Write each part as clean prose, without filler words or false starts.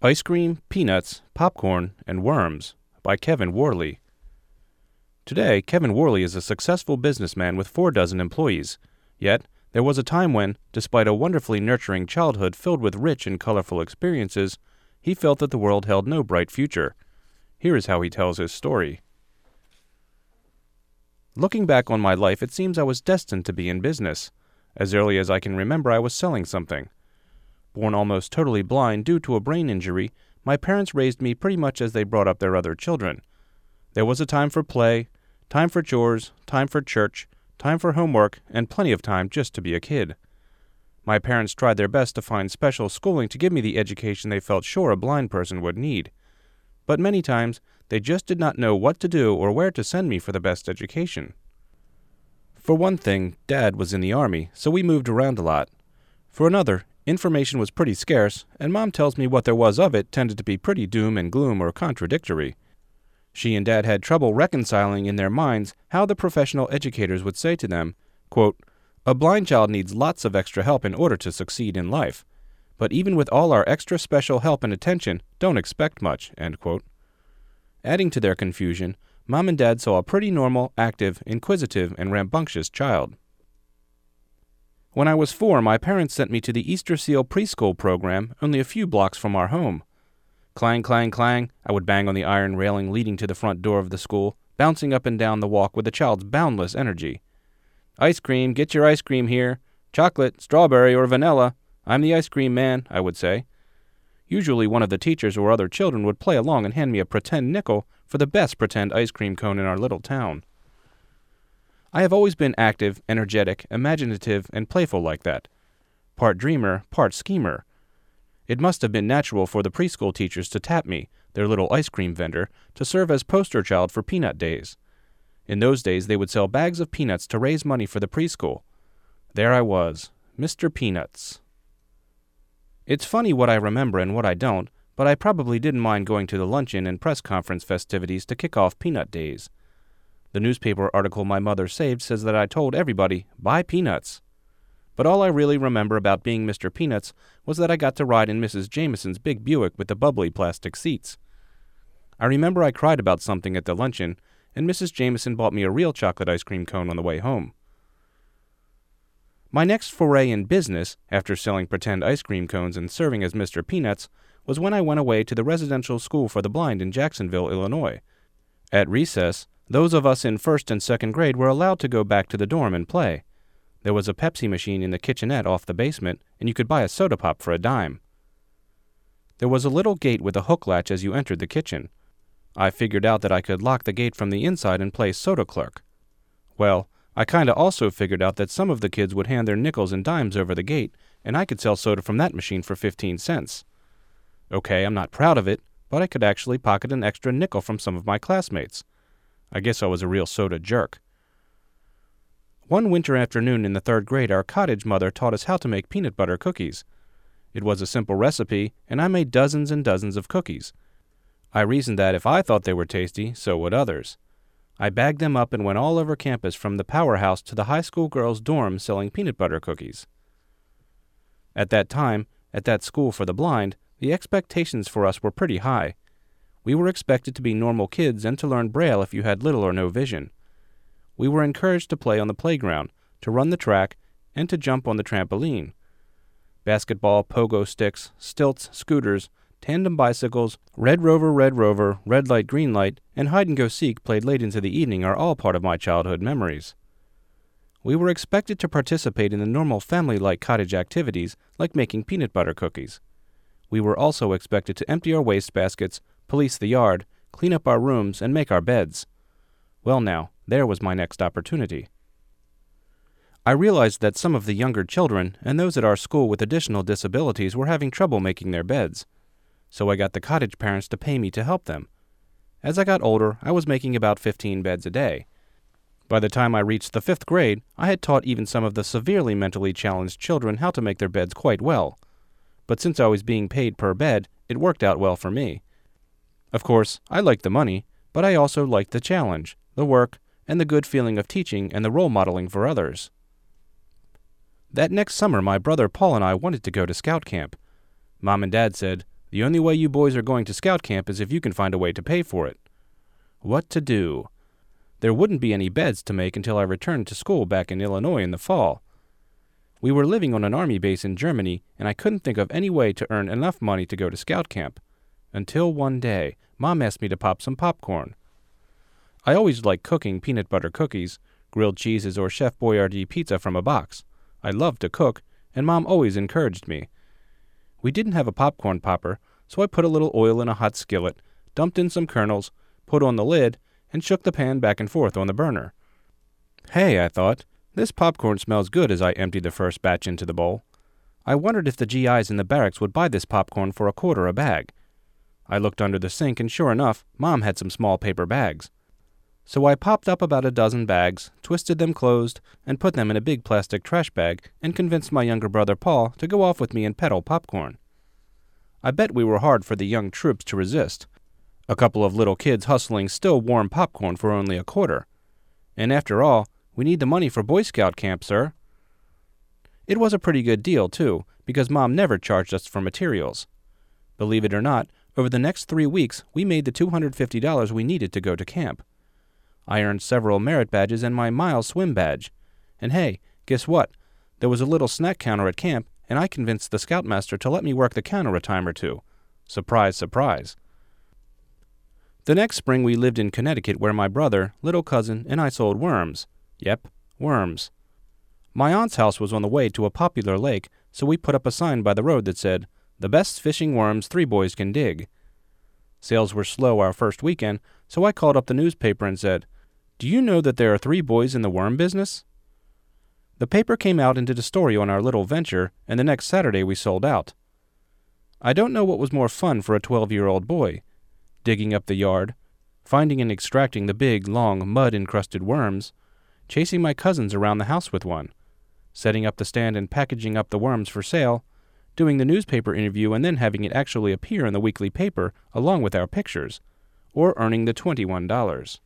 Ice Cream, Peanuts, Popcorn, and Worms by Kevin Worley. Today, Kevin Worley is a successful businessman with 46 employees. Yet, there was a time when, despite a wonderfully nurturing childhood filled with rich and colorful experiences, he felt that the world held no bright future. Here is how he tells his story. Looking back on my life, it seems I was destined to be in business. As early as I can remember, I was selling something. Born almost totally blind due to a brain injury, my parents raised me pretty much as they brought up their other children. There was a time for play, time for chores, time for church, time for homework, and plenty of time just to be a kid. My parents tried their best to find special schooling to give me the education they felt sure a blind person would need. But many times, they just did not know what to do or where to send me for the best education. For one thing, Dad was in the Army, so we moved around a lot. For another, information was pretty scarce, and Mom tells me what there was of it tended to be pretty doom and gloom or contradictory. She and Dad had trouble reconciling in their minds how the professional educators would say to them, quote, "A blind child needs lots of extra help in order to succeed in life. But even with all our extra special help and attention, don't expect much," end quote. Adding to their confusion, Mom and Dad saw a pretty normal, active, inquisitive, and rambunctious child. When I was 4, my parents sent me to the Easter Seal preschool program only a few blocks from our home. Clang, clang, clang, I would bang on the iron railing leading to the front door of the school, bouncing up and down the walk with the child's boundless energy. "Ice cream, get your ice cream here. Chocolate, strawberry, or vanilla. I'm the ice cream man," I would say. Usually one of the teachers or other children would play along and hand me a pretend nickel for the best pretend ice cream cone in our little town. I have always been active, energetic, imaginative, and playful like that. Part dreamer, part schemer. It must have been natural for the preschool teachers to tap me, their little ice cream vendor, to serve as poster child for peanut days. In those days, they would sell bags of peanuts to raise money for the preschool. There I was, Mr. Peanuts. It's funny what I remember and what I don't, but I probably didn't mind going to the luncheon and press conference festivities to kick off peanut days. The newspaper article my mother saved says that I told everybody, "Buy peanuts." But all I really remember about being Mr. Peanuts was that I got to ride in Mrs. Jameson's big Buick with the bubbly plastic seats. I remember I cried about something at the luncheon, and Mrs. Jameson bought me a real chocolate ice cream cone on the way home. My next foray in business, after selling pretend ice cream cones and serving as Mr. Peanuts, was when I went away to the residential school for the blind in Jacksonville, Illinois. At recess, those of us in 1st and 2nd grade were allowed to go back to the dorm and play. There was a Pepsi machine in the kitchenette off the basement, and you could buy a soda pop for a dime. There was a little gate with a hook latch as you entered the kitchen. I figured out that I could lock the gate from the inside and play soda clerk. Well, I kinda also figured out that some of the kids would hand their nickels and dimes over the gate, and I could sell soda from that machine for 15 cents. Okay, I'm not proud of it, but I could actually pocket an extra nickel from some of my classmates. I guess I was a real soda jerk. One winter afternoon in the 3rd grade, our cottage mother taught us how to make peanut butter cookies. It was a simple recipe, and I made dozens and dozens of cookies. I reasoned that if I thought they were tasty, so would others. I bagged them up and went all over campus from the powerhouse to the high school girls' dorm selling peanut butter cookies. At that time, at that school for the blind, the expectations for us were pretty high. We were expected to be normal kids and to learn Braille if you had little or no vision. We were encouraged to play on the playground, to run the track, and to jump on the trampoline. Basketball, pogo sticks, stilts, scooters, tandem bicycles, red rover, red light, green light, and hide-and-go-seek played late into the evening are all part of my childhood memories. We were expected to participate in the normal family-like cottage activities like making peanut butter cookies. We were also expected to empty our wastebaskets, police the yard, clean up our rooms, and make our beds. Well now, there was my next opportunity. I realized that some of the younger children and those at our school with additional disabilities were having trouble making their beds, so I got the cottage parents to pay me to help them. As I got older, I was making about 15 beds a day. By the time I reached the 5th grade, I had taught even some of the severely mentally challenged children how to make their beds quite well. But since I was being paid per bed, it worked out well for me. Of course, I liked the money, but I also liked the challenge, the work, and the good feeling of teaching and the role modeling for others. That next summer, my brother Paul and I wanted to go to scout camp. Mom and Dad said, The only way you boys are going to scout camp is if you can find a way to pay for it. What to do? There wouldn't be any beds to make until I returned to school back in Illinois in the fall. We were living on an army base in Germany, and I couldn't think of any way to earn enough money to go to scout camp. Until one day, Mom asked me to pop some popcorn. I always liked cooking peanut butter cookies, grilled cheeses, or Chef Boyardee pizza from a box. I loved to cook, and Mom always encouraged me. We didn't have a popcorn popper, so I put a little oil in a hot skillet, dumped in some kernels, put on the lid, and shook the pan back and forth on the burner. Hey, I thought, this popcorn smells good as I emptied the first batch into the bowl. I wondered if the GIs in the barracks would buy this popcorn for $1 a bag. I looked under the sink, and sure enough, Mom had some small paper bags. So I popped up about a dozen bags, twisted them closed, and put them in a big plastic trash bag, and convinced my younger brother Paul to go off with me and peddle popcorn. I bet we were hard for the young troops to resist. A couple of little kids hustling still warm popcorn for only $0.25. And after all, we need the money for Boy Scout camp, sir. It was a pretty good deal, too, because Mom never charged us for materials. Believe it or not, over the next 3 weeks, we made the $250 we needed to go to camp. I earned several merit badges and my Miles swim badge. And hey, guess what? There was a little snack counter at camp, and I convinced the scoutmaster to let me work the counter a time or two. Surprise, surprise. The next spring we lived in Connecticut where my brother, little cousin, and I sold worms. Yep, worms. My aunt's house was on the way to a popular lake, so we put up a sign by the road that said, "The best fishing worms 3 boys can dig." Sales were slow our first weekend, so I called up the newspaper and said, "Do you know that there are 3 boys in the worm business?" The paper came out and did a story on our little venture, and the next Saturday we sold out. I don't know what was more fun for a 12-year-old boy, digging up the yard, finding and extracting the big, long, mud-encrusted worms, chasing my cousins around the house with one, setting up the stand and packaging up the worms for sale, doing the newspaper interview and then having it actually appear in the weekly paper along with our pictures, or earning the $21.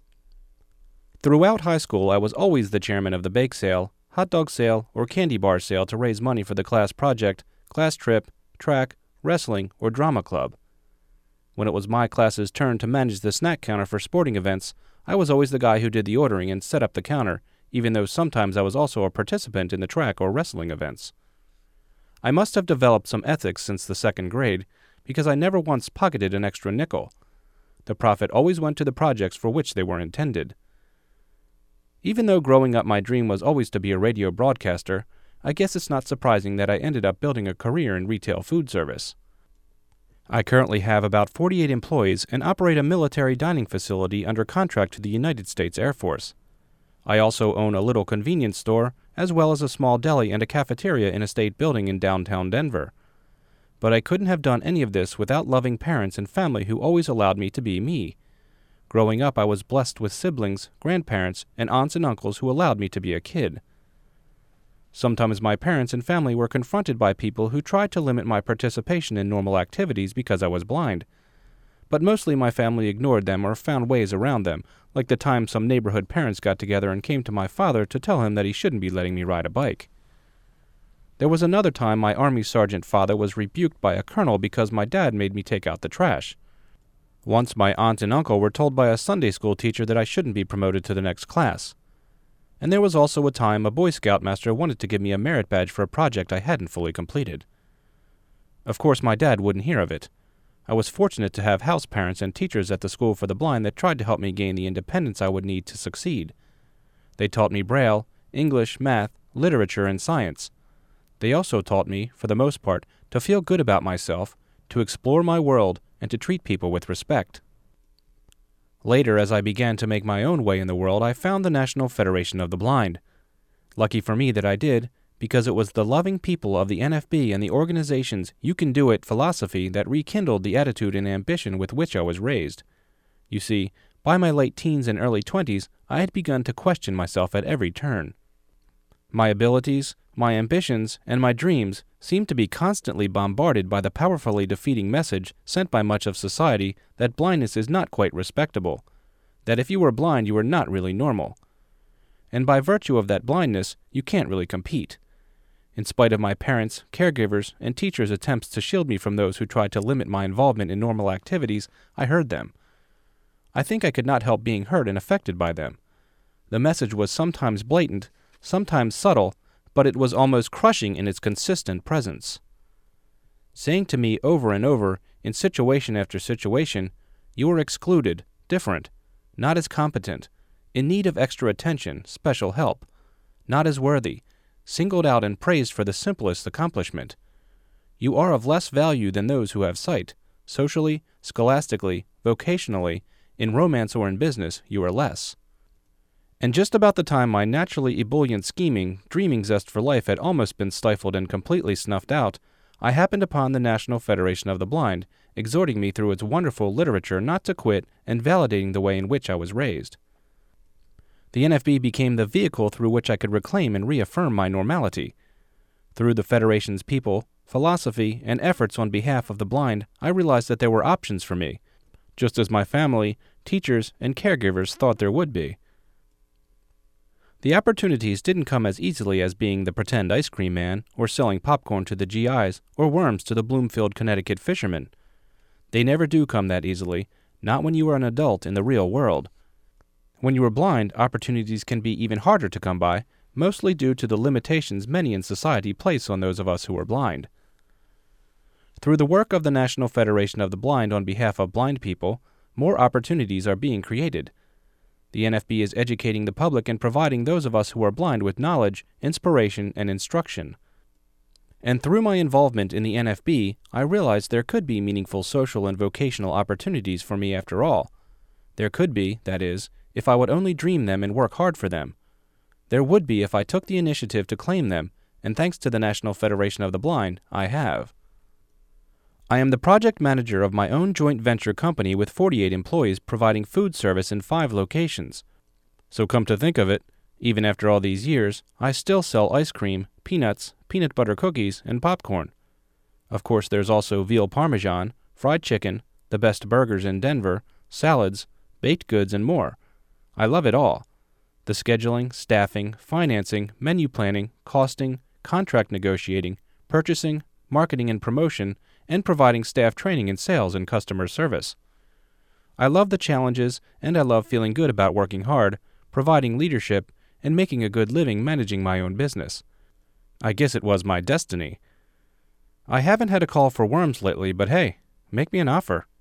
Throughout high school, I was always the chairman of the bake sale, hot dog sale, or candy bar sale to raise money for the class project, class trip, track, wrestling, or drama club. When it was my class's turn to manage the snack counter for sporting events, I was always the guy who did the ordering and set up the counter, even though sometimes I was also a participant in the track or wrestling events. I must have developed some ethics since the 2nd grade, because I never once pocketed an extra nickel. The profit always went to the projects for which they were intended. Even though growing up my dream was always to be a radio broadcaster, I guess it's not surprising that I ended up building a career in retail food service. I currently have about 48 employees and operate a military dining facility under contract to the United States Air Force. I also own a little convenience store, as well as a small deli and a cafeteria in a state building in downtown Denver. But I couldn't have done any of this without loving parents and family who always allowed me to be me. Growing up, I was blessed with siblings, grandparents, and aunts and uncles who allowed me to be a kid. Sometimes my parents and family were confronted by people who tried to limit my participation in normal activities because I was blind. But mostly my family ignored them or found ways around them, like the time some neighborhood parents got together and came to my father to tell him that he shouldn't be letting me ride a bike. There was another time my Army sergeant father was rebuked by a colonel because my dad made me take out the trash. Once my aunt and uncle were told by a Sunday school teacher that I shouldn't be promoted to the next class. And there was also a time a Boy Scout master wanted to give me a merit badge for a project I hadn't fully completed. Of course, my dad wouldn't hear of it. I was fortunate to have house parents and teachers at the school for the blind that tried to help me gain the independence I would need to succeed. They taught me Braille, English, math, literature, and science. They also taught me, for the most part, to feel good about myself, to explore my world, and to treat people with respect. Later, as I began to make my own way in the world, I found the National Federation of the Blind. Lucky for me that I did, because it was the loving people of the NFB and the organization's You Can Do It philosophy that rekindled the attitude and ambition with which I was raised. You see, by my late teens and early 20s, I had begun to question myself at every turn. My abilities, my ambitions, and my dreams seemed to be constantly bombarded by the powerfully defeating message sent by much of society that blindness is not quite respectable, that if you were blind you were not really normal. And by virtue of that blindness, you can't really compete. in spite of my parents, caregivers, and teachers' attempts to shield me from those who tried to limit my involvement in normal activities, I heard them. I think I could not help being hurt and affected by them. The message was sometimes blatant, sometimes subtle, but it was almost crushing in its consistent presence. Saying to me over and over, in situation after situation, "You are excluded, different, not as competent, in need of extra attention, special help, not as worthy, singled out and praised for the simplest accomplishment. You are of less value than those who have sight. Socially, scholastically, vocationally, in romance or in business, you are less." And just about the time my naturally ebullient scheming, dreaming zest for life had almost been stifled and completely snuffed out, I happened upon the National Federation of the Blind, exhorting me through its wonderful literature not to quit and validating the way in which I was raised. The NFB became the vehicle through which I could reclaim and reaffirm my normality. Through the Federation's people, philosophy, and efforts on behalf of the blind, I realized that there were options for me, just as my family, teachers, and caregivers thought there would be. The opportunities didn't come as easily as being the pretend ice cream man, or selling popcorn to the GIs, or worms to the Bloomfield, Connecticut fishermen. They never do come that easily, not when you are an adult in the real world. When you are blind, opportunities can be even harder to come by, mostly due to the limitations many in society place on those of us who are blind. Through the work of the National Federation of the Blind on behalf of blind people, more opportunities are being created. The NFB is educating the public and providing those of us who are blind with knowledge, inspiration, and instruction. And through my involvement in the NFB, I realized there could be meaningful social and vocational opportunities for me after all. There could be, that is, if I would only dream them and work hard for them. There would be if I took the initiative to claim them, and thanks to the National Federation of the Blind, I have. I am the project manager of my own joint venture company with 48 employees providing food service in 5 locations. So come to think of it, even after all these years, I still sell ice cream, peanuts, peanut butter cookies, and popcorn. Of course, there's also veal parmesan, fried chicken, the best burgers in Denver, salads, baked goods, and more. I love it all. The scheduling, staffing, financing, menu planning, costing, contract negotiating, purchasing, marketing and promotion, and providing staff training in sales and customer service. I love the challenges, and I love feeling good about working hard, providing leadership, and making a good living managing my own business. I guess it was my destiny. I haven't had a call for worms lately, but hey, make me an offer.